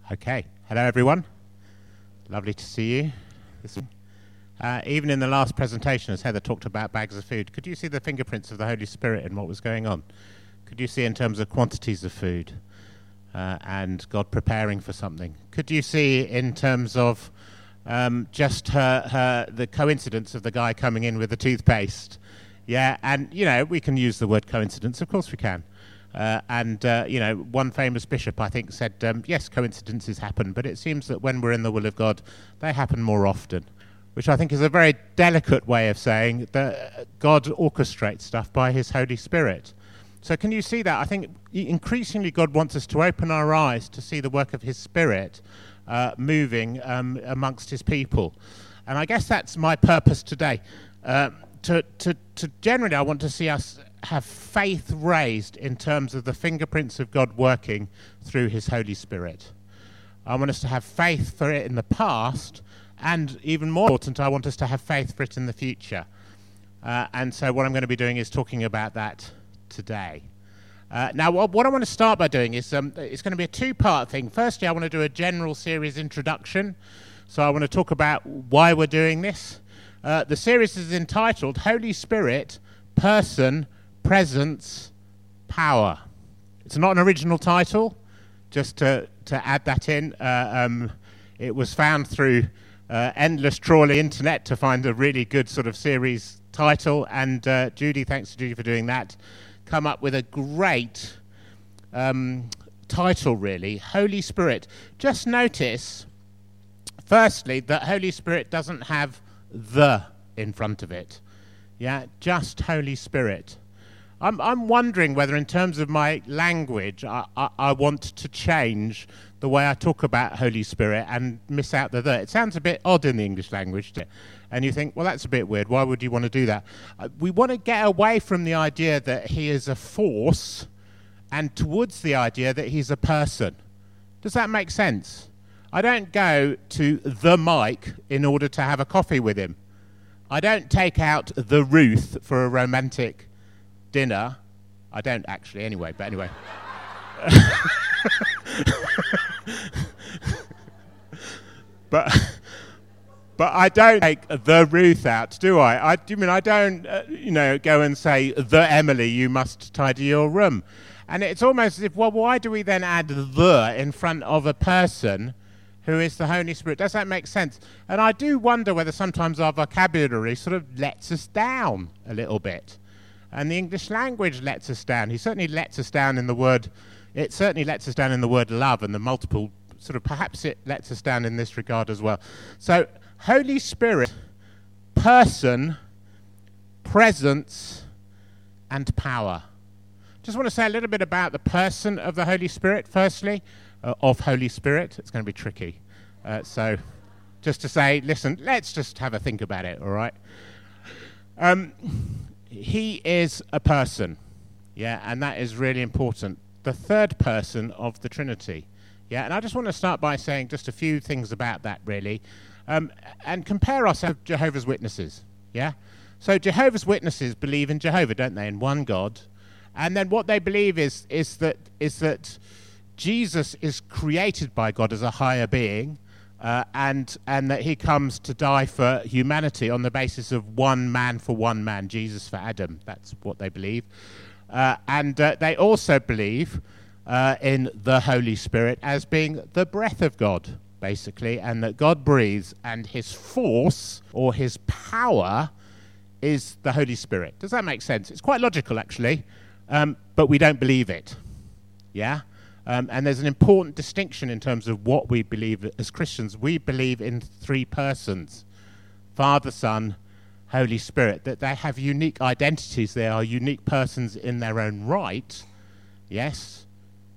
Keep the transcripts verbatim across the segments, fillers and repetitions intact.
Okay. Hello, everyone. Lovely to see you. This, uh, even in the last presentation, as Heather talked about bags of food, could you see the fingerprints of the Holy Spirit in what was going on? Could you see in terms of quantities of food uh, and God preparing for something? Could you see in terms of um, just her, her the coincidence of the guy coming in with the toothpaste? Yeah, and, you know, we can use the word coincidence. Of course we can. Uh, and, uh, you know, one famous bishop, I think, said, um, yes, coincidences happen, but it seems that when we're in the will of God, they happen more often, which I think is a very delicate way of saying that God orchestrates stuff by his Holy Spirit. So can you see that? I think increasingly God wants us to open our eyes to see the work of his Spirit uh, moving um, amongst his people. And I guess that's my purpose today. Uh, to, to, to generally, I want to see us have faith raised in terms of the fingerprints of God working through his Holy Spirit. I want us to have faith for it in the past, and even more important, I want us to have faith for it in the future. Uh, and so what I'm going to be doing is talking about that today. Uh, now, what, what I want to start by doing is, um, it's going to be a two-part thing. Firstly, I want to do a general series introduction. So I want to talk about why we're doing this. Uh, the series is entitled Holy Spirit, Person, Presence, Power. It's not an original title, just to, to add that in. Uh, um, it was found through uh, endless trawling internet to find a really good sort of series title, and uh, Judy, thanks to Judy for doing that, come up with a great um, title, really, Holy Spirit. Just notice, firstly, that Holy Spirit doesn't have the in front of it. Yeah, just Holy Spirit. I'm, I'm wondering whether in terms of my language, I, I, I want to change the way I talk about Holy Spirit and miss out the the. It sounds a bit odd in the English language, and you think, well, that's a bit weird. Why would you want to do that? Uh, we want to get away from the idea that he is a force and towards the idea that he's a person. Does that make sense? I don't go to the Mike in order to have a coffee with him. I don't take out the Ruth for a romantic dinner. I don't actually anyway, but anyway. but but I don't take the Ruth out, do I? I do you mean I don't uh, you know go and say, the Emily, you must tidy your room. And it's almost as if, well, why do we then add the in front of a person who is the Holy Spirit? Does that make sense? And I do wonder whether sometimes our vocabulary sort of lets us down a little bit. And the English language lets us down. He certainly lets us down in the word, it certainly lets us down in the word love and the multiple, sort of perhaps it lets us down in this regard as well. So, Holy Spirit, person, presence, and power. Just want to say a little bit about the person of the Holy Spirit, firstly, uh, of Holy Spirit. It's going to be tricky. Uh, so, just to say, listen, let's just have a think about it, all right? Um... He is a person, yeah, and that is really important. The third person of the Trinity, yeah, and I just want to start by saying just a few things about that, really, um, and compare ourselves to Jehovah's Witnesses, yeah? So Jehovah's Witnesses believe in Jehovah, don't they, in one God, and then what they believe is is that is that Jesus is created by God as a higher being, Uh, and and that he comes to die for humanity on the basis of one man for one man, Jesus for Adam. That's what they believe. Uh, and uh, they also believe uh, in the Holy Spirit as being the breath of God, basically, and that God breathes, and his force or his power is the Holy Spirit. Does that make sense? It's quite logical, actually, um, but we don't believe it. Yeah? Um, and there's an important distinction in terms of what we believe as Christians. We believe in three persons, Father, Son, Holy Spirit, that they have unique identities. They are unique persons in their own right. Yes.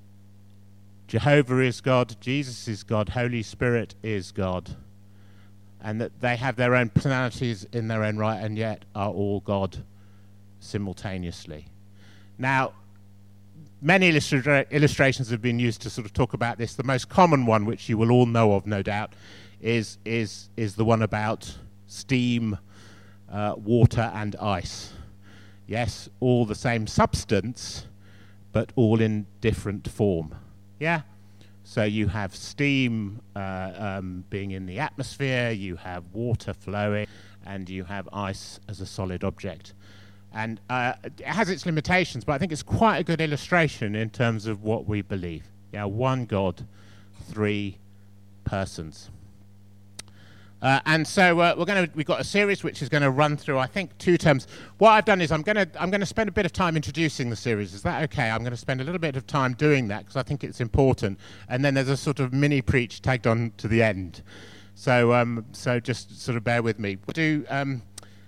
Jehovah is God, Jesus is God, Holy Spirit is God. And that they have their own personalities in their own right and yet are all God simultaneously. Now, many illustra- illustrations have been used to sort of talk about this. The most common one, which you will all know of, no doubt, is is is the one about steam, uh, water, and ice. Yes, all the same substance, but all in different form. Yeah? So you have steam uh, um, being in the atmosphere, you have water flowing, and you have ice as a solid object. And uh, it has its limitations, but I think it's quite a good illustration in terms of what we believe. Yeah, one God, three persons. Uh, and so uh, we're going to we've got a series which is going to run through, I think, two terms. What I've done is I'm going to I'm going to spend a bit of time introducing the series. Is that okay? I'm going to spend a little bit of time doing that because I think it's important. And then there's a sort of mini preach tagged on to the end. So um, so just sort of bear with me. We'll do um,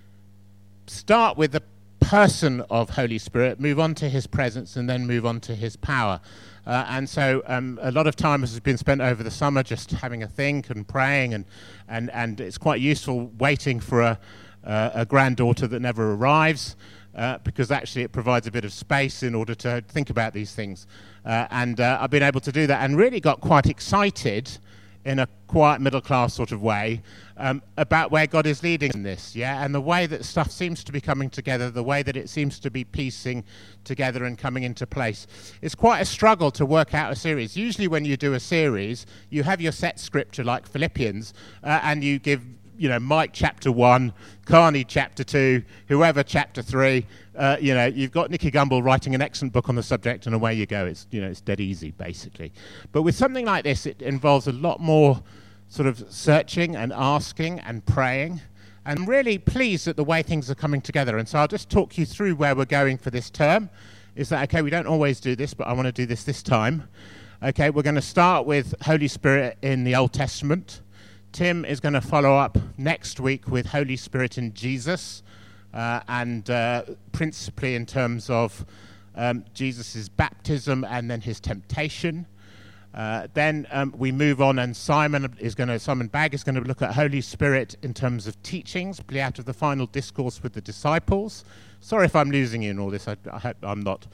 start with the person of Holy Spirit, move on to his presence, and then move on to his power. Uh, and so um, a lot of time has been spent over the summer just having a think and praying, and and, and it's quite useful waiting for a, uh, a granddaughter that never arrives, uh, because actually it provides a bit of space in order to think about these things. Uh, and uh, I've been able to do that and really got quite excited in a quiet middle-class sort of way, um, about where God is leading in this, yeah, and the way that stuff seems to be coming together, the way that it seems to be piecing together and coming into place. It's quite a struggle to work out a series. Usually when you do a series, you have your set scripture like Philippians, uh, and you give, you know, Mike chapter one, Carney chapter two, whoever chapter three. Uh, you know, you've got Nicky Gumbel writing an excellent book on the subject, and away you go. It's, you know, it's dead easy, basically. But with something like this, it involves a lot more sort of searching and asking and praying. And I'm really pleased at the way things are coming together. And so I'll just talk you through where we're going for this term. Is that okay? We don't always do this, but I want to do this this time. Okay, we're going to start with Holy Spirit in the Old Testament. Tim is going to follow up next week with Holy Spirit in Jesus. Uh, and uh, principally in terms of um, Jesus' baptism and then his temptation. Uh, then um, we move on, and Simon is going to Simon Bagg is going to look at Holy Spirit in terms of teachings, play out of the final discourse with the disciples. Sorry if I'm losing you in all this. I, I hope I'm not.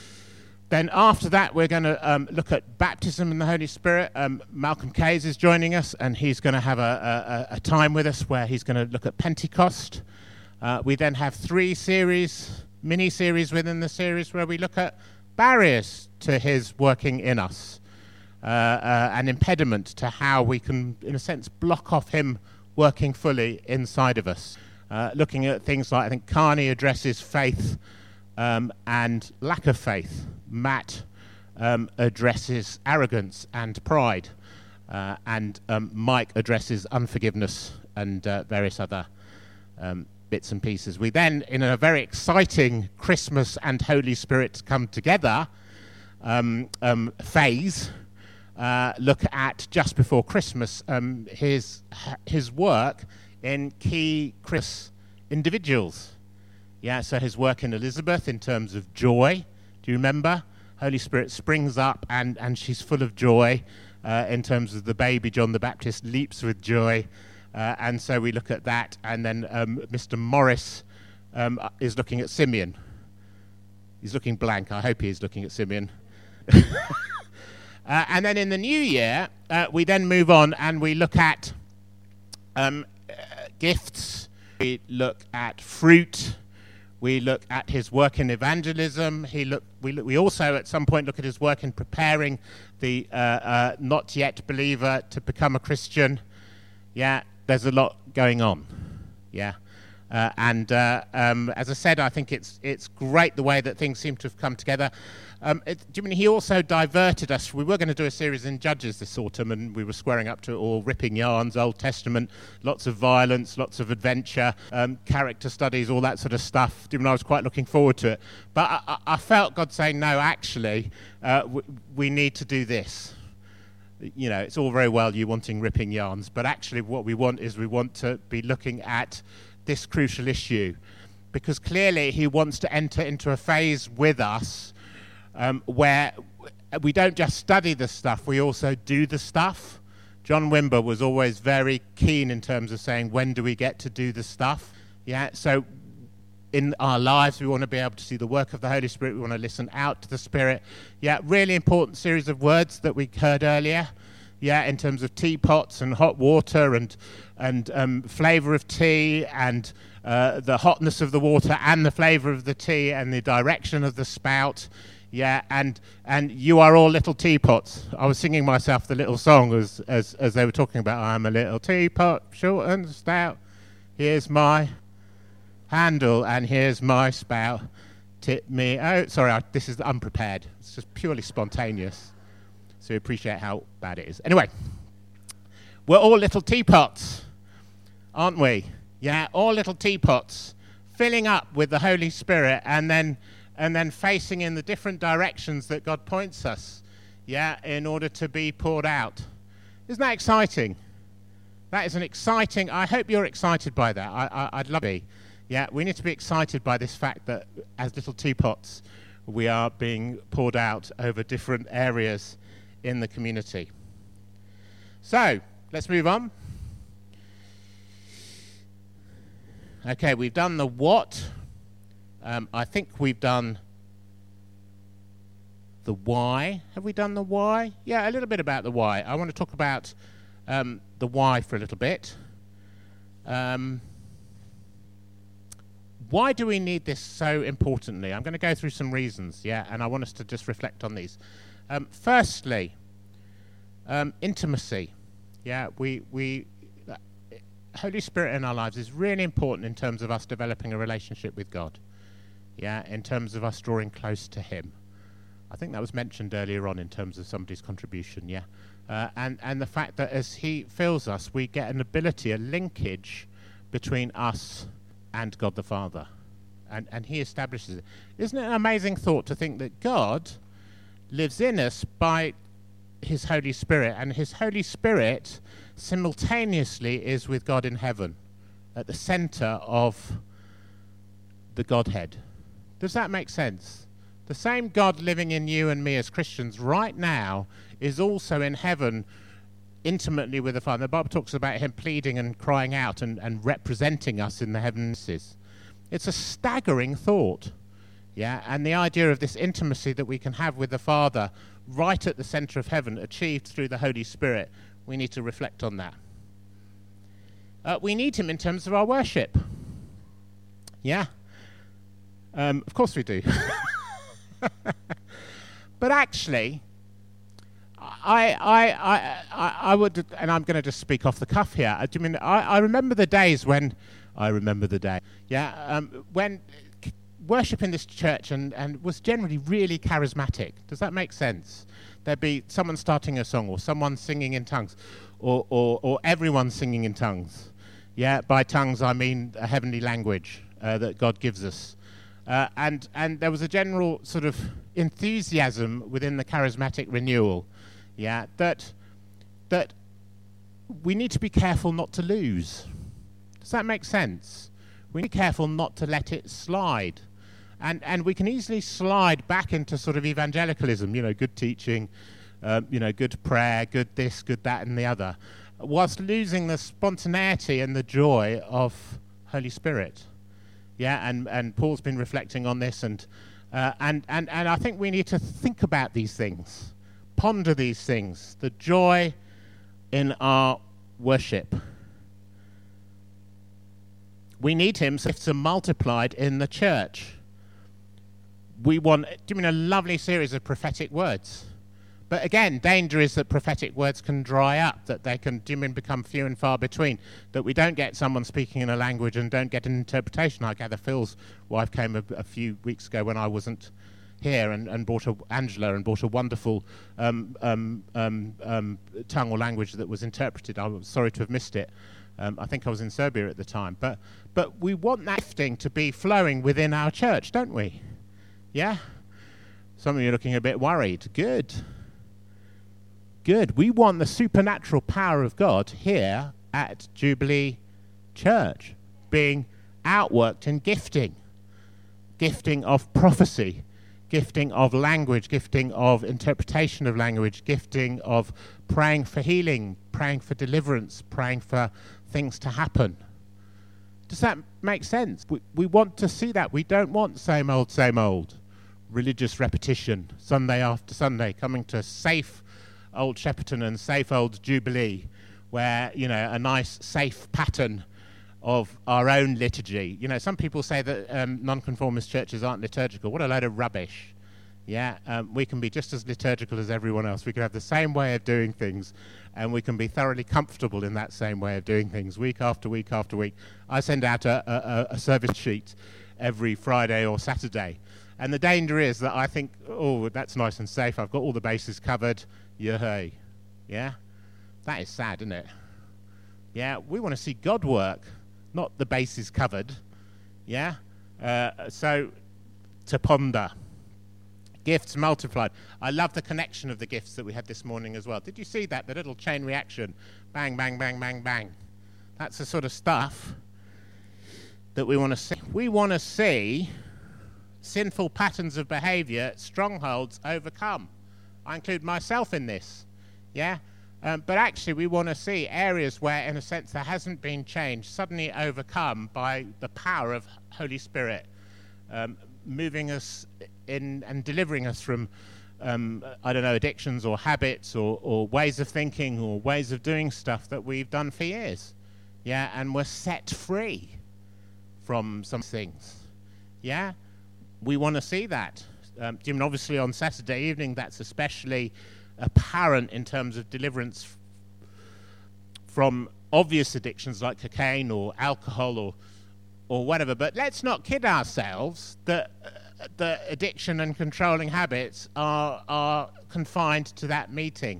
Then after that, we're going to um, look at baptism in the Holy Spirit. Um, Malcolm Case is joining us, and he's going to have a, a, a time with us where he's going to look at Pentecost. Uh, we then have three series, mini-series within the series where we look at barriers to his working in us, uh, uh, an impediment to how we can, in a sense, block off him working fully inside of us. Uh, looking at things like, I think Carney addresses faith um, and lack of faith. Matt um, addresses arrogance and pride. Uh, and um, Mike addresses unforgiveness and uh, various other um bits and pieces. We then, in a very exciting Christmas and Holy Spirit come together um, um, phase, uh, look at just before Christmas um, his his work in key Chris individuals. Yeah, so his work in Elizabeth in terms of joy. Do you remember? Holy Spirit springs up and, and she's full of joy uh, in terms of the baby John the Baptist leaps with joy. Uh, and so we look at that, and then um, Mister Morris um, is looking at Simeon. He's looking blank. I hope he is looking at Simeon. uh, and then in the new year, uh, we then move on and we look at um, uh, gifts. We look at fruit. We look at his work in evangelism. He look, we, look, we also at some point look at his work in preparing the uh, uh, not yet believer to become a Christian. Yeah. There's a lot going on, yeah, uh, and uh, um, as I said, I think it's it's great the way that things seem to have come together. Um, it, do you mean he also diverted us? We were going to do a series in Judges this autumn, and we were squaring up to it all, ripping yarns, Old Testament, lots of violence, lots of adventure, um, character studies, all that sort of stuff. Do you mean I was quite looking forward to it, but I, I felt God saying, no, actually, uh, w- we need to do this. You know, it's all very well you wanting ripping yarns, but actually what we want is we want to be looking at this crucial issue, because clearly he wants to enter into a phase with us um, where we don't just study the stuff, we also do the stuff. John Wimber was always very keen in terms of saying, when do we get to do the stuff? Yeah, so in our lives, we want to be able to see the work of the Holy Spirit. We want to listen out to the Spirit. Yeah, really important series of words that we heard earlier. Yeah, in terms of teapots and hot water and and um, flavour of tea and uh, the hotness of the water and the flavour of the tea and the direction of the spout. Yeah, and and you are all little teapots. I was singing myself the little song as as as they were talking about. I'm a little teapot, short and stout. Here's my handle and here's my spout. Tip me out. Sorry, I, this is unprepared. It's just purely spontaneous. So you appreciate how bad it is. Anyway, we're all little teapots, aren't we? Yeah, all little teapots, filling up with the Holy Spirit and then and then facing in the different directions that God points us, yeah, in order to be poured out. Isn't that exciting? That is an exciting, I hope you're excited by that. I, I, I'd love to be. Yeah, we need to be excited by this fact that as little teapots, we are being poured out over different areas in the community. So, let's move on. Okay, we've done the what. Um, I think we've done the why. Have we done the why? Yeah, a little bit about the why. I want to talk about um, the why for a little bit. Um, why do we need this so importantly? I'm going to go through some reasons, yeah, and I want us to just reflect on these. Um, firstly, um, intimacy. Yeah, we we uh, Holy Spirit in our lives is really important in terms of us developing a relationship with God. Yeah, in terms of us drawing close to Him. I think that was mentioned earlier on in terms of somebody's contribution, yeah. Uh, and, and the fact that as He fills us, we get an ability, a linkage between us and God the Father. And, and He establishes it. Isn't it an amazing thought to think that God lives in us by His Holy Spirit, and His Holy Spirit simultaneously is with God in heaven, at the center of the Godhead. Does that make sense? The same God living in you and me as Christians right now is also in heaven intimately with the Father. The Bible talks about Him pleading and crying out and, and representing us in the heavens. It's a staggering thought. Yeah, and the idea of this intimacy that we can have with the Father right at the center of heaven, achieved through the Holy Spirit, we need to reflect on that. Uh, we need Him in terms of our worship. Yeah. Um, of course we do. But actually, I, I, I, I, I would, and I'm going to just speak off the cuff here. I, do you mean, I, I remember the days when, I remember the day, yeah, um, when worship in this church and, and was generally really charismatic. Does that make sense? There'd be someone starting a song, or someone singing in tongues, or, or, or everyone singing in tongues. Yeah, by tongues I mean a heavenly language uh, that God gives us. Uh, and, and there was a general sort of enthusiasm within the charismatic renewal, yeah, that, that we need to be careful not to lose. Does that make sense? We need to be careful not to let it slide. And, and we can easily slide back into sort of evangelicalism, you know, good teaching, um, you know, good prayer, good this, good that, and the other, whilst losing the spontaneity and the joy of Holy Spirit. Yeah, and, and Paul's been reflecting on this, and, uh, and, and, and I think we need to think about these things, ponder these things, the joy in our worship. We need Him so gifts are multiplied in the church. We want, do you mean a lovely series of prophetic words? But again, danger is that prophetic words can dry up, that they can, do you mean, become few and far between, that we don't get someone speaking in a language and don't get an interpretation. I gather Phil's wife came a, a few weeks ago when I wasn't here and, and brought a, Angela, and brought a wonderful um, um, um, um, tongue or language that was interpreted. I was sorry to have missed it. Um, I think I was in Serbia at the time. But, but we want that gifting to be flowing within our church, don't we? Yeah? Some of you are looking a bit worried. Good. Good. We want the supernatural power of God here at Jubilee Church being outworked in gifting. Gifting of prophecy, gifting of language, gifting of interpretation of language, gifting of praying for healing, praying for deliverance, praying for things to happen. Does that make sense? We, we want to see that. We don't want same old, same old religious repetition, Sunday after Sunday, coming to safe old Shepperton and safe old Jubilee, where, you know, a nice safe pattern of our own liturgy. You know, some people say that um, nonconformist churches aren't liturgical. What a load of rubbish. Yeah, um, we can be just as liturgical as everyone else. We can have the same way of doing things, and we can be thoroughly comfortable in that same way of doing things week after week after week. I send out a, a, a service sheet every Friday or Saturday, and the danger is that I think, oh, that's nice and safe. I've got all the bases covered. Yay. Yeah? That is sad, isn't it? Yeah, we want to see God work, not the bases covered. Yeah? Uh, so, to ponder. Gifts multiplied. I love the connection of the gifts that we had this morning as well. Did you see that? The little chain reaction. Bang, bang, bang, bang, bang. That's the sort of stuff that we want to see. We want to see sinful patterns of behavior, strongholds overcome. I include myself in this. Yeah? Um, but actually we want to see areas where, in a sense, there hasn't been change, suddenly overcome by the power of Holy Spirit. Um, moving us in and delivering us from, um, I don't know, addictions or habits or, or ways of thinking or ways of doing stuff that we've done for years. Yeah, and we're set free from some things. Yeah, we want to see that. Um, Jim, obviously on Saturday evening, that's especially apparent in terms of deliverance f- from obvious addictions like cocaine or alcohol or or whatever. But let's not kid ourselves that uh, the addiction and controlling habits are are confined to that meeting.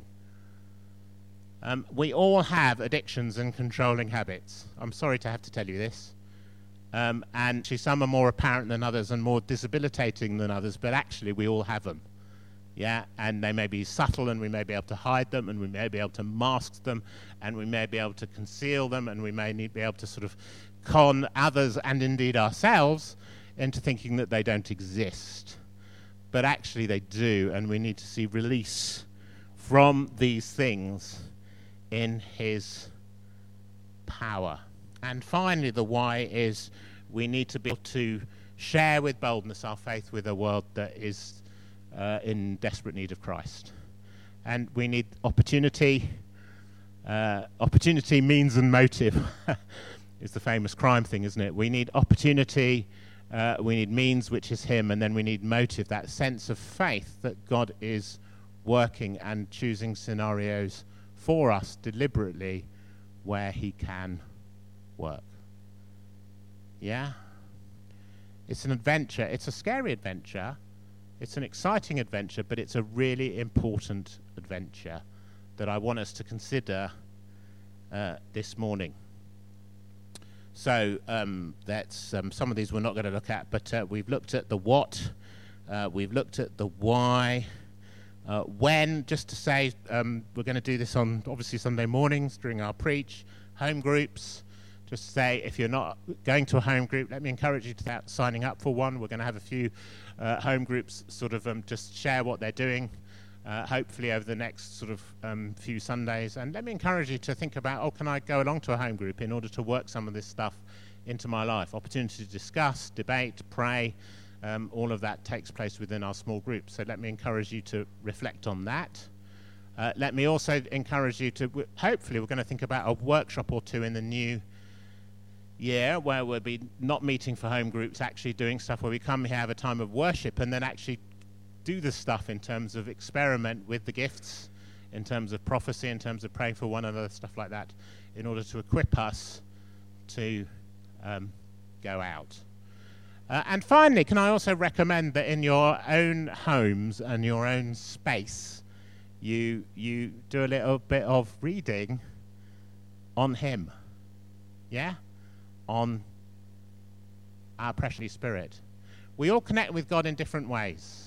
Um, we all have addictions and controlling habits. I'm sorry to have to tell you this. Um, and actually some are more apparent than others and more debilitating than others, but actually we all have them. Yeah, and they may be subtle, and we may be able to hide them, and we may be able to mask them, and we may be able to conceal them, and we may need be able to sort of con others and indeed ourselves into thinking that they don't exist. But actually they do, and we need to see release from these things in his power. And finally, the why is we need to be able to share with boldness our faith with a world that is uh, in desperate need of Christ. And we need opportunity. Uh, opportunity, means and motive is the famous crime thing, isn't it? We need opportunity, uh, we need means, which is him, and then we need motive, that sense of faith that God is working and choosing scenarios for us deliberately where he can work. Yeah? It's an adventure. It's a scary adventure. It's an exciting adventure, but it's a really important adventure that I want us to consider uh, this morning. So um, that's um, some of these we're not going to look at, but uh, we've looked at the what, uh, we've looked at the why, uh, when, just to say um, we're going to do this on obviously Sunday mornings during our preach, home groups. Just to say, if you're not going to a home group, let me encourage you to start signing up for one. We're going to have a few uh, home groups sort of um, just share what they're doing, uh, hopefully over the next sort of um, few Sundays. And let me encourage you to think about, oh, can I go along to a home group in order to work some of this stuff into my life? Opportunity to discuss, debate, pray, um, all of that takes place within our small groups. So let me encourage you to reflect on that. Uh, let me also encourage you to, w- hopefully we're going to think about a workshop or two in the new year where we'll be not meeting for home groups, actually doing stuff where we come here, have a time of worship, and then actually do the stuff in terms of experiment with the gifts, in terms of prophecy, in terms of praying for one another, stuff like that, in order to equip us to um, go out. Uh, and finally, can I also recommend that in your own homes and your own space, you you do a little bit of reading on him. Yeah? On our precious Spirit. We all connect with God in different ways.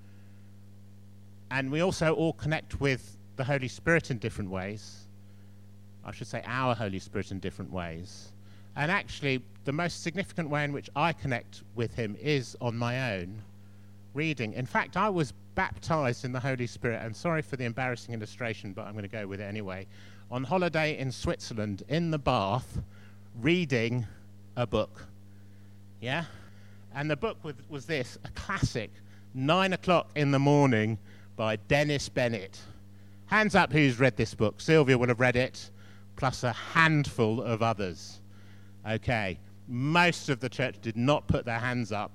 And we also all connect with the Holy Spirit in different ways. I should say our Holy Spirit in different ways. And actually, the most significant way in which I connect with him is on my own reading. In fact, I was baptized in the Holy Spirit, and sorry for the embarrassing illustration, but I'm going to go with it anyway, on holiday in Switzerland, in the bath, reading a book. Yeah? And the book was, was this, a classic, Nine O'Clock in the Morning by Dennis Bennett. Hands up who's read this book. Sylvia will have read it, plus a handful of others. Okay. Most of the church did not put their hands up,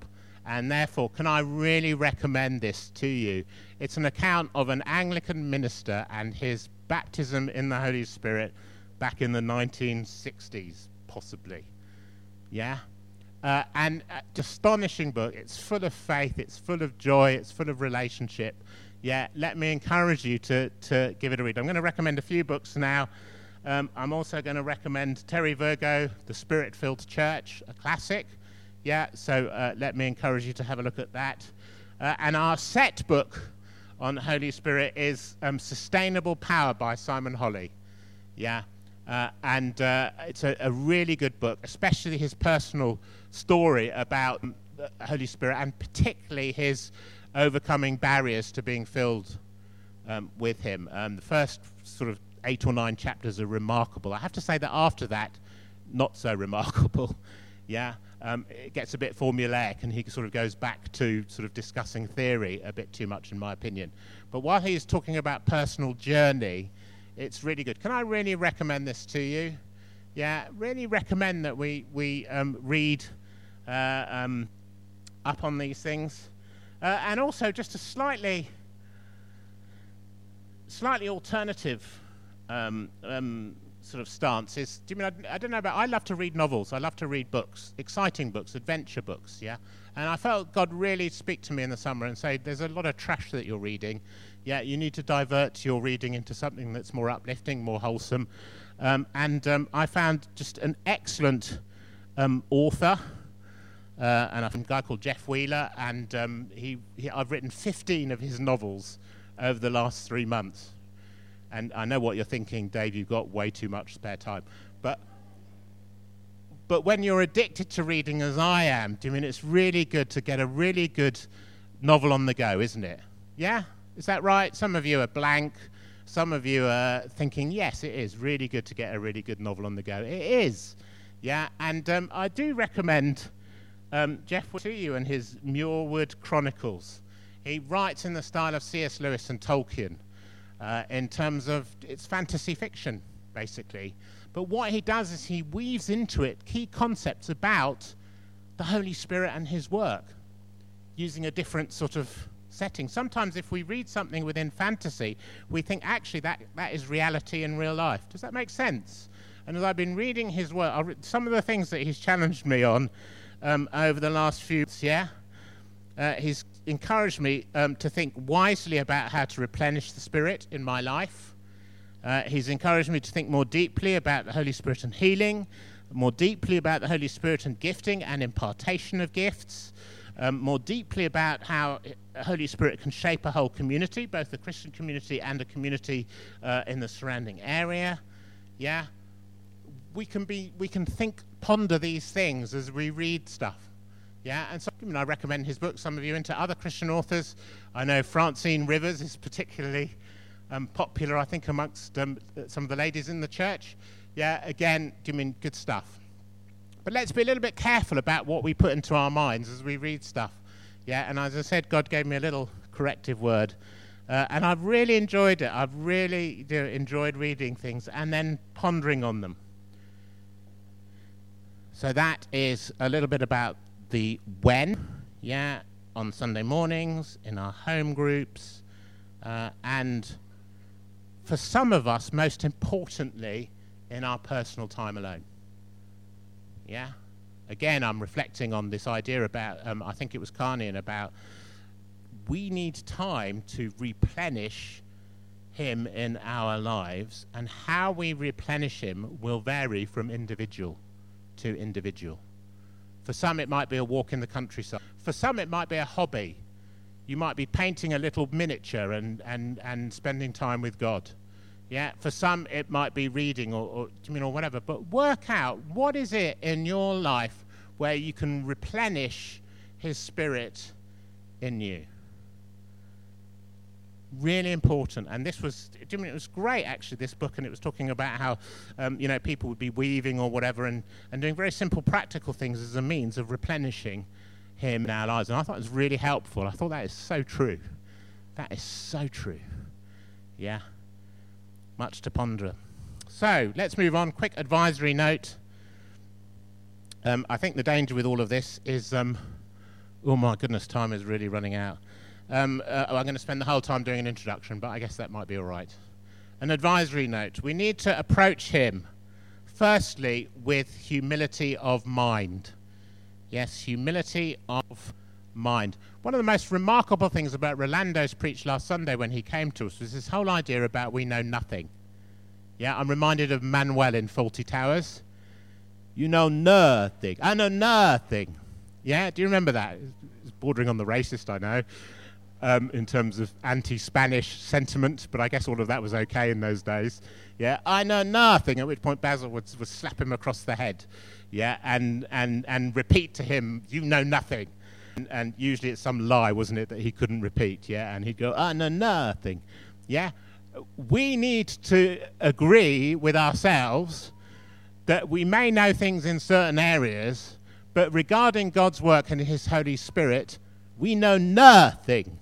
And therefore, can I really recommend this to you? It's an account of an Anglican minister and his baptism in the Holy Spirit back in the nineteen sixties, possibly. Yeah? Uh, and uh, astonishing book. It's full of faith. It's full of joy. It's full of relationship. Yeah, let me encourage you to, to give it a read. I'm going to recommend a few books now. Um, I'm also going to recommend Terry Virgo, The Spirit-Filled Church, a classic. Yeah, so uh, let me encourage you to have a look at that. Uh, and our set book on the Holy Spirit is um, Sustainable Power by Simon Holley. Yeah, uh, and uh, it's a, a really good book, especially his personal story about the Holy Spirit and particularly his overcoming barriers to being filled um, with him. Um, the first sort of eight or nine chapters are remarkable. I have to say that after that, not so remarkable. Yeah, um, it gets a bit formulaic and he sort of goes back to sort of discussing theory a bit too much, in my opinion. But while he's talking about personal journey, it's really good. Can I really recommend this to you? Yeah, really recommend that we, we um, read uh, um, up on these things. Uh, and also just a slightly, slightly alternative um, um, sort of stance is, do you mean, I, I don't know about, I love to read novels, I love to read books, exciting books, adventure books, yeah? And I felt God really speak to me in the summer and say, there's a lot of trash that you're reading, yeah, you need to divert your reading into something that's more uplifting, more wholesome. Um, and um, I found just an excellent um, author, Uh, and a guy called Jeff Wheeler, and um, he, he, I've written fifteen of his novels over the last three months. And I know what you're thinking, Dave, you've got way too much spare time. But but when you're addicted to reading as I am, do you mean it's really good to get a really good novel on the go, isn't it? Yeah? Is that right? Some of you are blank. Some of you are thinking, yes, it is really good to get a really good novel on the go. It is. Yeah? And um, I do recommend Um, Jeff to you and his Muirwood Chronicles. He writes in the style of C S Lewis and Tolkien uh, in terms of it's fantasy fiction, basically. But what he does is he weaves into it key concepts about the Holy Spirit and his work using a different sort of setting. Sometimes if we read something within fantasy, we think actually that, that is reality in real life. Does that make sense? And as I've been reading his work, I've re- some of the things that he's challenged me on Um, over the last few months, yeah? Uh, he's encouraged me um, to think wisely about how to replenish the Spirit in my life. Uh, he's encouraged me to think more deeply about the Holy Spirit and healing, more deeply about the Holy Spirit and gifting and impartation of gifts, um, more deeply about how the Holy Spirit can shape a whole community, both the Christian community and a community uh, in the surrounding area, yeah? We can be, we can think, ponder these things as we read stuff, yeah. And so, I mean, I recommend his book. Some of you into other Christian authors. I know Francine Rivers is particularly um, popular, I think, amongst um, some of the ladies in the church. Yeah, again, do you mean good stuff? But let's be a little bit careful about what we put into our minds as we read stuff. Yeah, and as I said, God gave me a little corrective word, uh, and I've really enjoyed it. I've really do, enjoyed reading things and then pondering on them. So that is a little bit about the when, yeah, on Sunday mornings, in our home groups, uh, and for some of us, most importantly, in our personal time alone. Yeah? Again, I'm reflecting on this idea about, um, I think it was Carnian, about we need time to replenish him in our lives, and how we replenish him will vary from individual to individual. For some it might be a walk in the countryside. For some it might be a hobby. You might be painting a little miniature and, and, and spending time with God. Yeah. For some it might be reading or, or, you mean, or whatever. But work out what is it in your life where you can replenish his Spirit in you. Really important. And this was, I mean, it was great actually, this book, and it was talking about how um, you know, people would be weaving or whatever and, and doing very simple practical things as a means of replenishing him in our lives. And I thought it was really helpful. I thought that is so true. That is so true. Yeah. Much to ponder. So let's move on. Quick advisory note. Um, I think the danger with all of this is um, Oh my goodness, time is really running out. Um, uh, I'm going to spend the whole time doing an introduction, but I guess that might be all right. An advisory note. We need to approach him, firstly, with humility of mind. Yes, humility of mind. One of the most remarkable things about Rolando's preach last Sunday when he came to us was this whole idea about we know nothing. Yeah, I'm reminded of Manuel in Fawlty Towers. You know nothing. I know nothing. Yeah, do you remember that? It's bordering on the racist, I know, um, in terms of anti-Spanish sentiment, but I guess all of that was okay in those days. Yeah, I know nothing, at which point Basil would, would slap him across the head, yeah, and, and, and repeat to him, you know nothing. And, and usually it's some lie, wasn't it, that he couldn't repeat, yeah, and he'd go, I know nothing, yeah. We need to agree with ourselves that we may know things in certain areas, but regarding God's work and his Holy Spirit, we know nothing.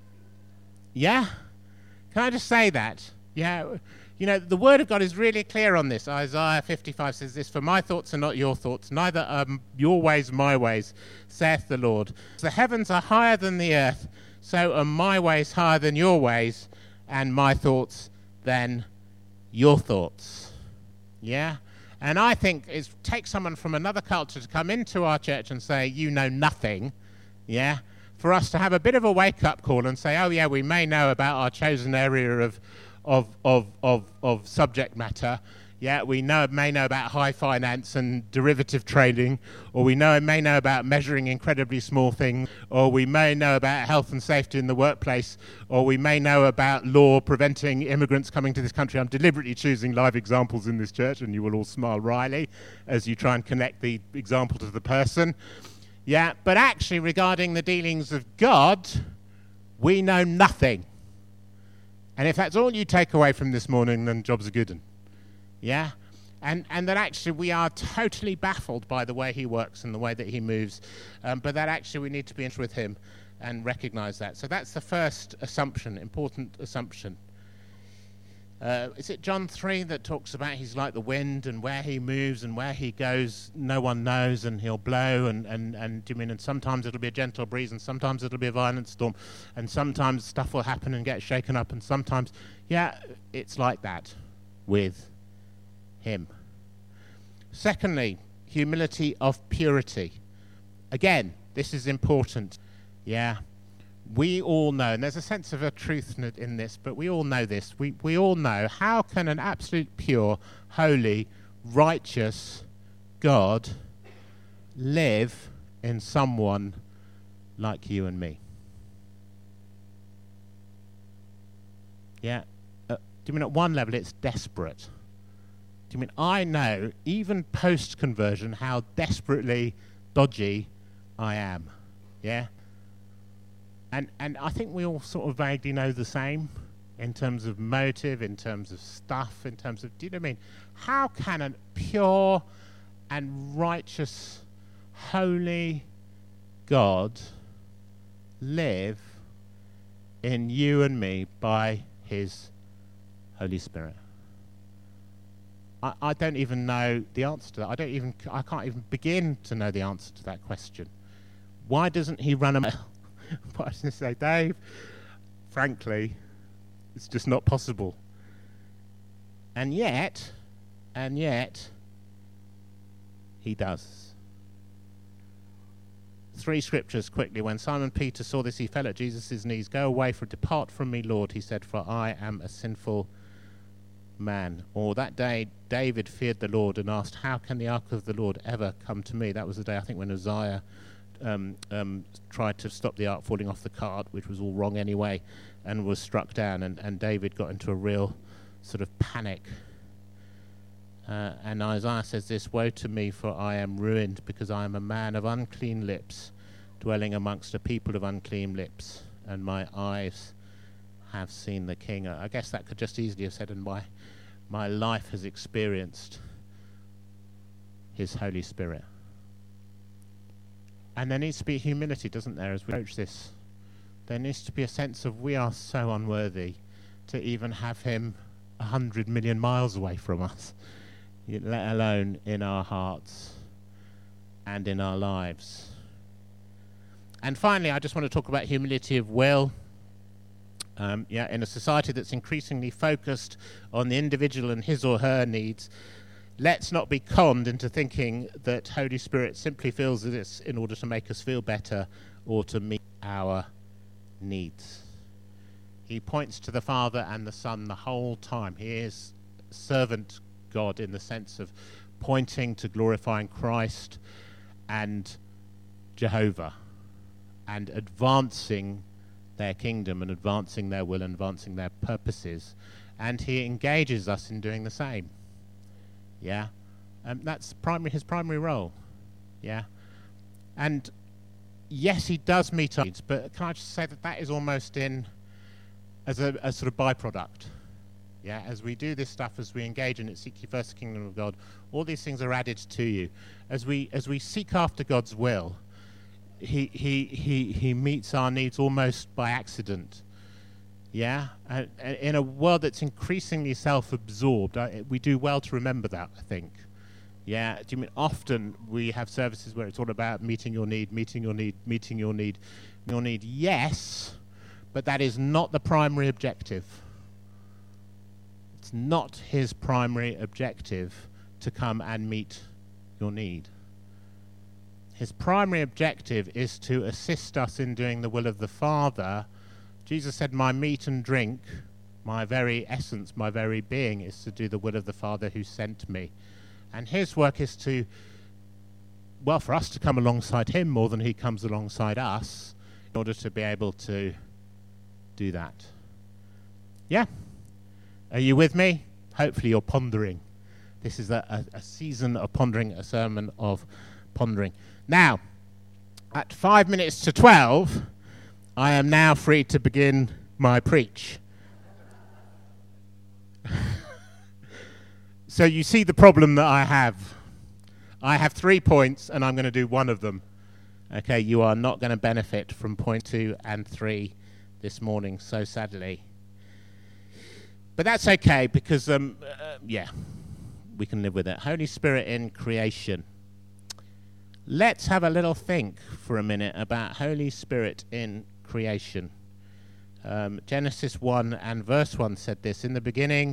Yeah? Can I just say that? Yeah. You know, the Word of God is really clear on this. Isaiah fifty-five says this, for my thoughts are not your thoughts, neither are your ways my ways, saith the Lord. The heavens are higher than the earth, so are my ways higher than your ways, and my thoughts than your thoughts. Yeah? And I think it takes someone from another culture to come into our church and say, you know nothing, yeah, for us to have a bit of a wake-up call and say, oh, yeah, we may know about our chosen area of of of of, of subject matter. Yeah, we know may know about high finance and derivative trading, or we know may know about measuring incredibly small things, or we may know about health and safety in the workplace, or we may know about law preventing immigrants coming to this country. I'm deliberately choosing live examples in this church, and you will all smile wryly as you try and connect the example to the person. Yeah, but actually regarding the dealings of God, we know nothing. And if that's all you take away from this morning, then job's a good one. Yeah, and and that actually we are totally baffled by the way he works and the way that he moves, um, but that actually we need to be in with him and recognize that. So that's the first assumption, important assumption. Uh, is it John three that talks about he's like the wind, and where he moves and where he goes no one knows, and he'll blow and and and do you mean and sometimes it'll be a gentle breeze and sometimes it'll be a violent storm, and sometimes stuff will happen and get shaken up, and sometimes yeah it's like that with him. Secondly, humility of purity. Again, this is important. Yeah, we all know, and there's a sense of a truth in this, but we all know this. We we all know, how can an absolute pure, holy, righteous God live in someone like you and me? Yeah, uh, do you mean at one level it's desperate? Do you mean I know, even post-conversion, how desperately dodgy I am? Yeah? And and I think we all sort of vaguely know the same in terms of motive, in terms of stuff, in terms of, do you know what I mean? How can a pure and righteous, holy God live in you and me by his Holy Spirit? I, I don't even know the answer to that. I don't even, I can't even begin to know the answer to that question. Why doesn't he run a mile? Why doesn't he say, Dave, frankly, it's just not possible. And yet, and yet, he does. Three scriptures quickly. When Simon Peter saw this, he fell at Jesus' knees. Go away, for depart from me, Lord, he said, for I am a sinful man. Or that day David feared the Lord and asked, how can the ark of the Lord ever come to me? That was the day, I think, when Uzziah um, um, tried to stop the ark falling off the cart, which was all wrong anyway, and was struck down, and, and David got into a real sort of panic. Uh, and Isaiah says this, woe to me, for I am ruined, because I am a man of unclean lips, dwelling amongst a people of unclean lips, and my eyes have seen the King. I guess that could just easily have said, and my, my life has experienced his Holy Spirit. And there needs to be humility, doesn't there, as we approach this? There needs to be a sense of we are so unworthy to even have him a hundred million miles away from us, let alone in our hearts and in our lives. and finally, I just want to talk about humility of will. Um, yeah, in a society that's increasingly focused on the individual and his or her needs, let's not be conned into thinking that Holy Spirit simply fills this in order to make us feel better or to meet our needs. He points to the Father and the Son the whole time. He is servant God in the sense of pointing to glorifying Christ and Jehovah and advancing their kingdom and advancing their will and advancing their purposes. And he engages us in doing the same. Yeah, um, that's primary his primary role. Yeah, and yes, he does meet our needs, but can I just say that that is almost in as a, a sort of byproduct. Yeah, as we do this stuff, as we engage in it, seek ye first the kingdom of God, all these things are added to you. As we as we seek after God's will, he he he he meets our needs almost by accident. Yeah, uh, in a world that's increasingly self-absorbed, uh, we do well to remember that, I think. Yeah, do you mean often we have services where it's all about meeting your need, meeting your need, meeting your need, your need, yes, but that is not the primary objective. It's not his primary objective to come and meet your need. His primary objective is to assist us in doing the will of the Father. Jesus said, my meat and drink, my very essence, my very being is to do the will of the Father who sent me. And his work is to, well, for us to come alongside him more than he comes alongside us in order to be able to do that. Yeah? Are you with me? Hopefully you're pondering. This is a, a, a season of pondering, a sermon of pondering. Now, at five minutes to twelve... I am now free to begin my preach. So you see the problem that I have. I have three points and I'm going to do one of them. Okay, you are not going to benefit from point two and three this morning, so sadly. But that's okay because, um, uh, yeah, we can live with it. Holy Spirit in creation. Let's have a little think for a minute about Holy Spirit in creation. Um, Genesis one and verse one said this. In the beginning,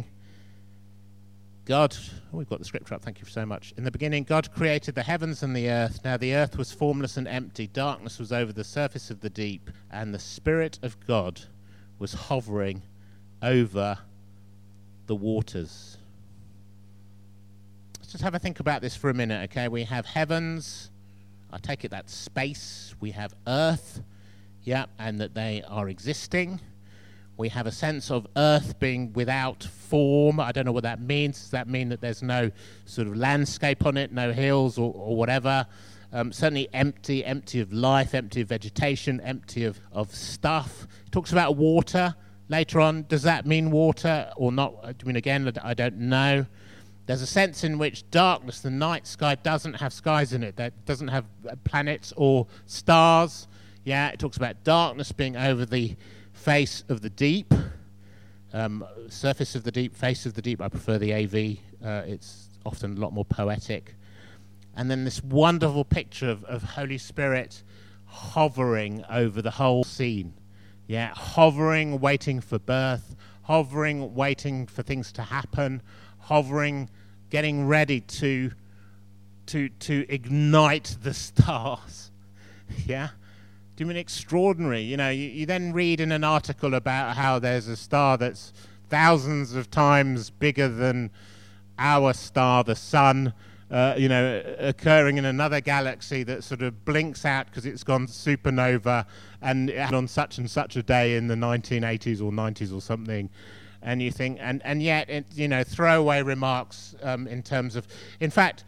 God... Oh, we've got the scripture up. Thank you so much. In the beginning, God created the heavens and the earth. Now the earth was formless and empty. Darkness was over the surface of the deep. And the Spirit of God was hovering over the waters. Let's just have a think about this for a minute, okay? We have heavens. I take it that's space. We have earth. Yeah, and that they are existing. We have a sense of earth being without form. I don't know what that means. Does that mean that there's no sort of landscape on it, no hills or, or whatever? Um, certainly empty, empty of life, empty of vegetation, empty of, of stuff. It talks about water later on. Does that mean water or not? I mean, again, I don't know. There's a sense in which darkness, the night sky, doesn't have skies in it. That doesn't have planets or stars. Yeah, it talks about darkness being over the face of the deep, um, surface of the deep, face of the deep. I prefer the A V. Uh, it's often a lot more poetic. And then this wonderful picture of, of Holy Spirit hovering over the whole scene. Yeah, hovering, waiting for birth, hovering, waiting for things to happen, hovering, getting ready to, to, to ignite the stars. Yeah? Do you mean extraordinary? You know, you, you then read in an article about how there's a star that's thousands of times bigger than our star, the sun, uh, you know, occurring in another galaxy that sort of blinks out because it's gone supernova and on such and such a day in the nineteen eighties or nineties or something. And you think, and, and yet, it, you know, throwaway remarks um, in terms of, in fact,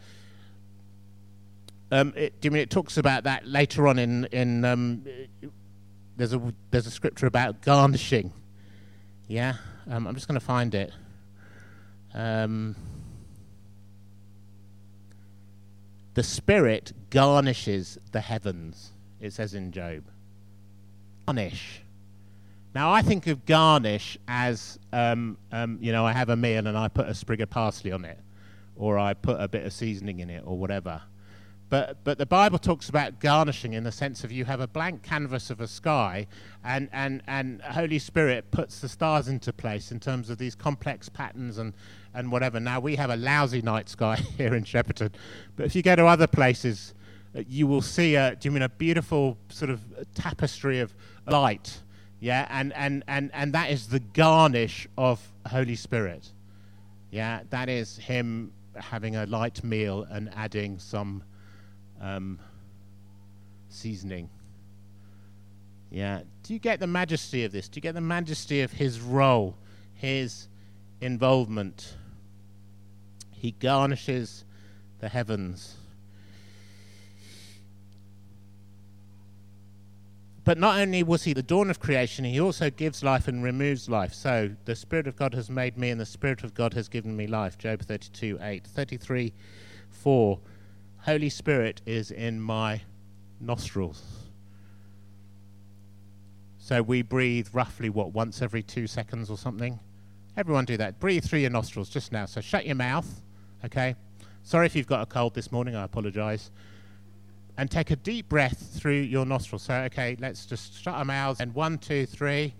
Um, it, do you mean it talks about that later on in in um, there's a there's a scripture about garnishing, yeah. Um, I'm just going to find it. Um, the Spirit garnishes the heavens. It says in Job. Garnish. Now I think of garnish as um, um, you know, I have a meal and I put a sprig of parsley on it, or I put a bit of seasoning in it, or whatever. But but the Bible talks about garnishing in the sense of you have a blank canvas of a sky, and, and, and Holy Spirit puts the stars into place in terms of these complex patterns and, and whatever. Now, we have a lousy night sky here in Shepperton, but if you go to other places, uh, you will see a, do you mean a beautiful sort of tapestry of light, yeah? And, and, and, and that is the garnish of Holy Spirit, yeah? That is him having a light meal and adding some Um, seasoning. Yeah. Do you get the majesty of this? Do you get the majesty of his role, his involvement? He garnishes the heavens. But not only was he the dawn of creation, he also gives life and removes life. So the Spirit of God has made me, and the Spirit of God has given me life. Job thirty-two eight. thirty-three four. Holy Spirit is in my nostrils. So we breathe roughly, what, once every two seconds or something? Everyone do that. Breathe through your nostrils just now. So shut your mouth, okay? Sorry if you've got a cold this morning, I apologize. And take a deep breath through your nostrils. So, okay, let's just shut our mouths. And one, two, three.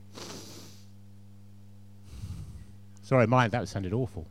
Sorry, mine, that sounded awful.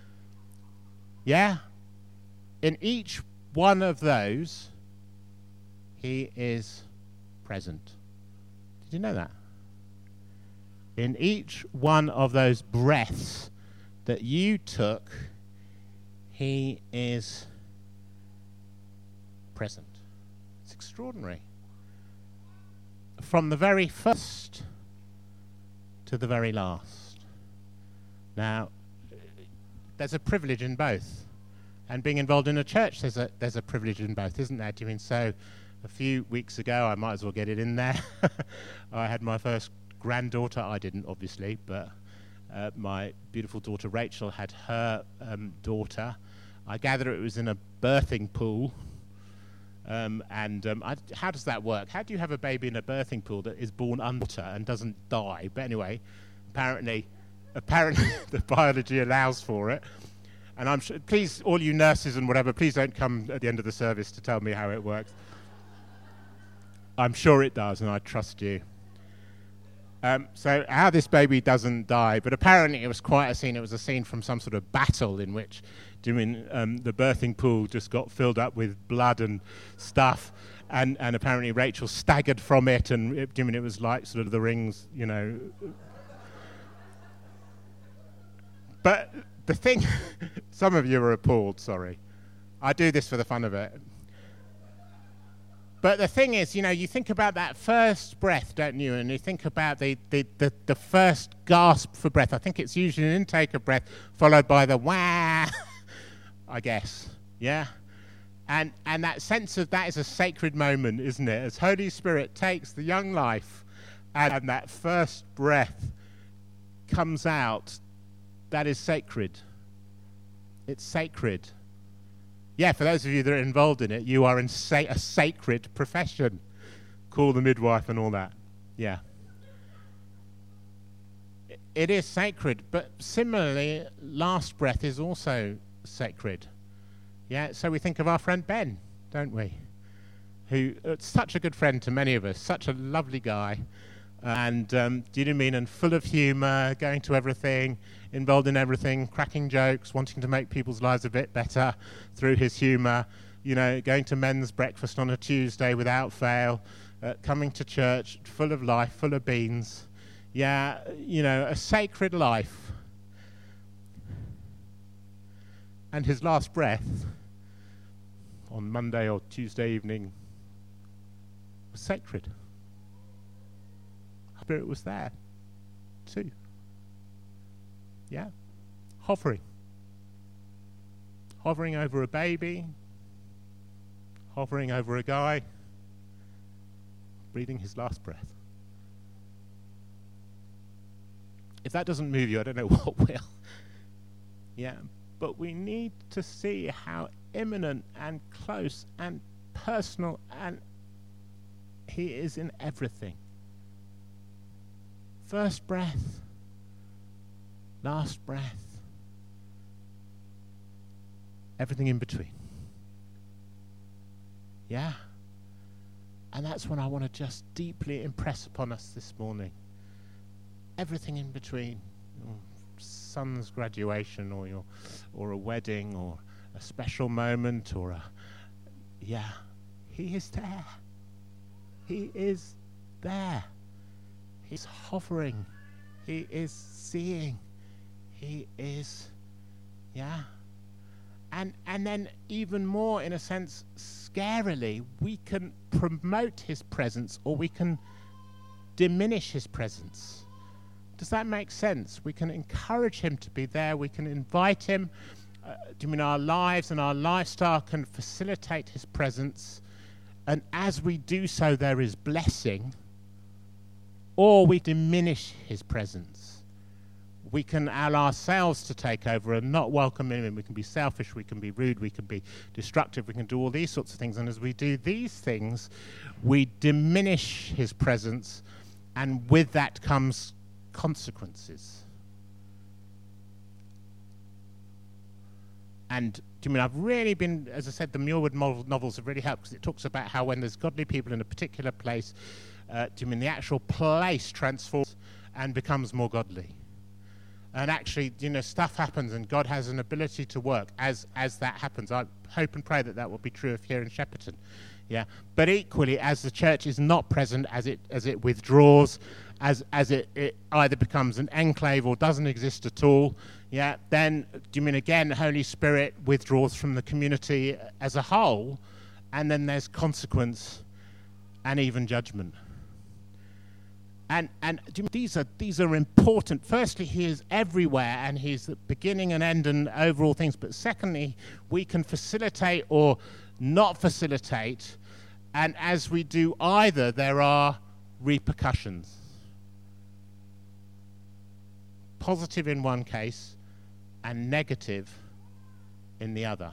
Yeah? In each one of those, he is present. Did you know that? In each one of those breaths that you took, he is present. It's extraordinary. From the very first to the very last. Now, there's a privilege in both. And being involved in a church, there's a there's a privilege in both, isn't there? Do you mean so? A few weeks ago, I might as well get it in there. I had my first granddaughter. I didn't, obviously, but uh, my beautiful daughter Rachel had her um, daughter. I gather it was in a birthing pool. Um, and um, I, how does that work? How do you have a baby in a birthing pool that is born underwater and doesn't die? But anyway, apparently, apparently the biology allows for it. And I'm sure, please, all you nurses and whatever, please don't come at the end of the service to tell me how it works. I'm sure it does, and I trust you. Um, so how this baby doesn't die, but apparently it was quite a scene. It was a scene from some sort of battle in which, do you mean, um, the birthing pool just got filled up with blood and stuff, and, and apparently Rachel staggered from it, and it, do you mean, it was like sort of the rings, you know. But the thing, some of you are appalled, sorry. I do this for the fun of it. But the thing is, you know, you think about that first breath, don't you? And you think about the, the, the, the first gasp for breath. I think it's usually an intake of breath followed by the wah, I guess, yeah? And and that sense of that is a sacred moment, isn't it? As Holy Spirit takes the young life and, and that first breath comes out, that is sacred. It's sacred. Yeah, for those of you that are involved in it, you are in sa- a sacred profession. Call the midwife and all that. Yeah. It, it is sacred, but similarly, last breath is also sacred. Yeah, so we think of our friend Ben, don't we? Who uh, such a good friend to many of us, such a lovely guy. And um, do you know what I mean? And full of humour, going to everything, involved in everything, cracking jokes, wanting to make people's lives a bit better through his humour. You know, going to men's breakfast on a Tuesday without fail, uh, coming to church, full of life, full of beans. Yeah, you know, a sacred life. And his last breath on Monday or Tuesday evening was sacred. Spirit was there too. Yeah. Hovering. Hovering over a baby. Hovering over a guy. Breathing his last breath. If that doesn't move you, I don't know what will. Yeah. But we need to see how imminent and close and personal and he is in everything. First breath, last breath, everything in between. Yeah? And that's what I want to just deeply impress upon us this morning. Everything in between. Your son's graduation, or your, or a wedding, or a special moment, or a... Yeah, he is there. He is there. He's hovering. He is seeing. He is... Yeah? And and then even more, in a sense, scarily, we can promote his presence or we can diminish his presence. Does that make sense? We can encourage him to be there. We can invite him. Uh, do you mean our lives and our lifestyle can facilitate his presence? And as we do so, there is blessing. Or we diminish his presence. We can allow ourselves to take over and not welcome him. We can be selfish, we can be rude, we can be destructive, we can do all these sorts of things. And as we do these things, we diminish his presence, and with that comes consequences. And do you mean I've really been, as I said, the Muirwood novels have really helped, because it talks about how when there's godly people in a particular place, uh, do you mean the actual place transforms and becomes more godly? And actually, you know, stuff happens, and God has an ability to work as as that happens. I hope and pray that that will be true of here in Shepperton. Yeah. But equally, as the church is not present, as it as it withdraws, as as it, it either becomes an enclave or doesn't exist at all, yeah, then, do you mean again, the Holy Spirit withdraws from the community as a whole, and then there's consequence and even judgment. And and these are these are important. Firstly, he is everywhere, and he's the beginning and end and overall things. But secondly, we can facilitate or not facilitate, and as we do either, there are repercussions. Positive in one case, and negative in the other.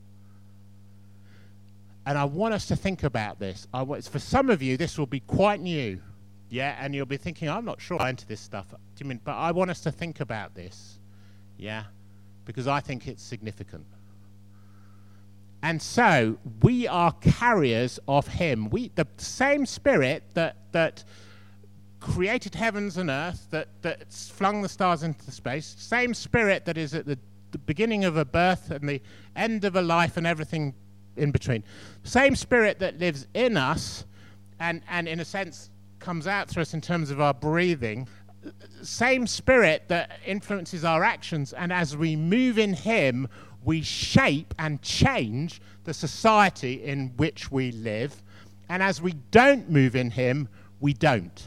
And I want us to think about this. I want, for some of you, this will be quite new. Yeah, and you'll be thinking, I'm not sure I'm into this stuff. Do you mean? But I want us to think about this, yeah, because I think it's significant. And so we are carriers of him. We, the same Spirit that that created heavens and earth, that that flung the stars into the space, same Spirit that is at the, the beginning of a birth and the end of a life and everything in between. Same Spirit that lives in us, and and in a sense comes out through us in terms of our breathing, same Spirit that influences our actions, and as we move in him, we shape and change the society in which we live, and as we don't move in him, we don't.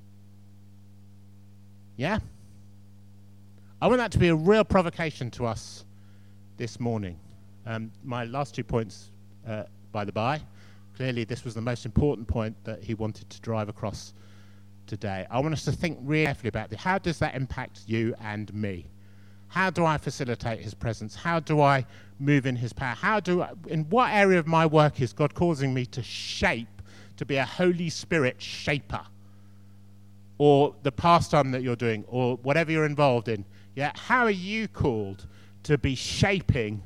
Yeah? I want that to be a real provocation to us this morning. Um, my last two points, uh, by the by, clearly this was the most important point that he wanted to drive across today. I want us to think really carefully about this. How does that impact you and me? How do I facilitate his presence? How do I move in his power? How do I, in what area of my work is God causing me to shape, to be a Holy Spirit shaper? Or the pastime that you're doing, or whatever you're involved in. Yeah, how are you called to be shaping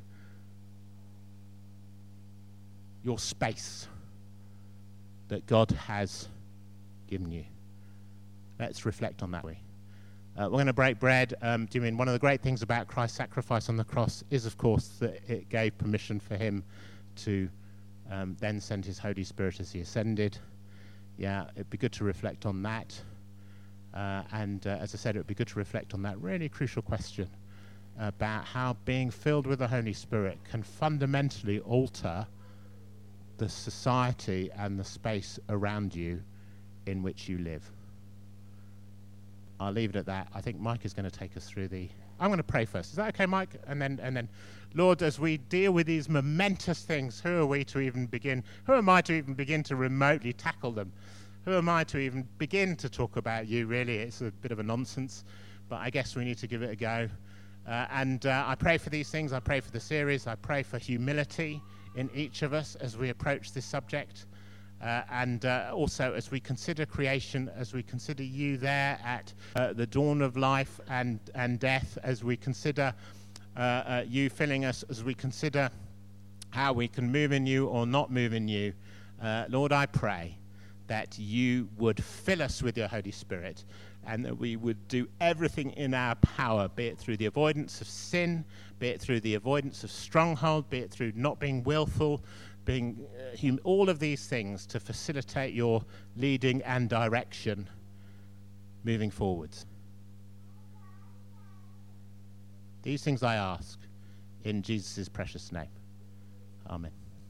your space that God has given you? Let's reflect on that way. Uh, we're going to break bread. Um, do you mean one of the great things about Christ's sacrifice on the cross is, of course, that it gave permission for him to um, then send his Holy Spirit as he ascended. Yeah, it'd be good to reflect on that. Uh, and uh, as I said, it would be good to reflect on that really crucial question about how being filled with the Holy Spirit can fundamentally alter the society and the space around you in which you live. I'll leave it at that. I think Mike is going to take us through the... I'm going to pray first. Is that okay, Mike? And then, and then, Lord, as we deal with these momentous things, who are we to even begin? Who am I to even begin to remotely tackle them? Who am I to even begin to talk about you, really? It's a bit of a nonsense, but I guess we need to give it a go. Uh, and uh, I pray for these things. I pray for the series. I pray for humility in each of us as we approach this subject. Uh, and uh, also as we consider creation, as we consider you there at uh, the dawn of life and, and death, as we consider uh, uh, you filling us, as we consider how we can move in you or not move in you. Uh, Lord, I pray that you would fill us with your Holy Spirit, and that we would do everything in our power, be it through the avoidance of sin, be it through the avoidance of stronghold, be it through not being willful, being uh, hum- all of these things to facilitate your leading and direction moving forwards. These things I ask in Jesus' precious name. Amen.